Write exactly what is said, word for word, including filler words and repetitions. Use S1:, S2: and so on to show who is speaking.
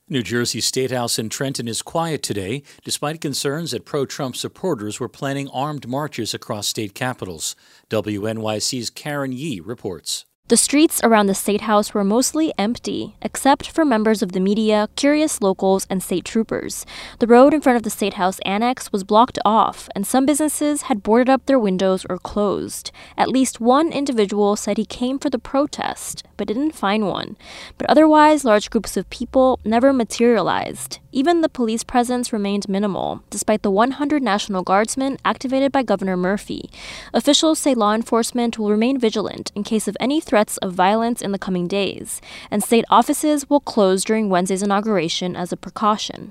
S1: New Jersey State House in Trenton is quiet today, despite concerns that pro-Trump supporters were planning armed marches across state capitals. W N Y C's Karen Yee reports.
S2: The streets around the State House were mostly empty, except for members of the media, curious locals, and state troopers. The road in front of the State House annex was blocked off, and some businesses had boarded up their windows or closed. At least one individual said he came for the protest, but didn't find one. But otherwise, large groups of people never materialized. Even the police presence remained minimal, despite the one hundred National Guardsmen activated by Governor Murphy. Officials say law enforcement will remain vigilant in case of any threats of violence in the coming days, and state offices will close during Wednesday's inauguration as a precaution.